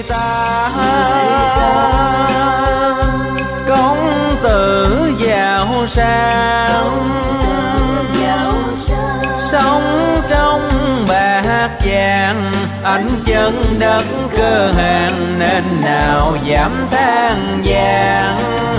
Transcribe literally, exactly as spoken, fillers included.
ta. Công tử giàu sang sống trong bạc vàng, anh chân đất cơ hàng nên nào dám than vàng.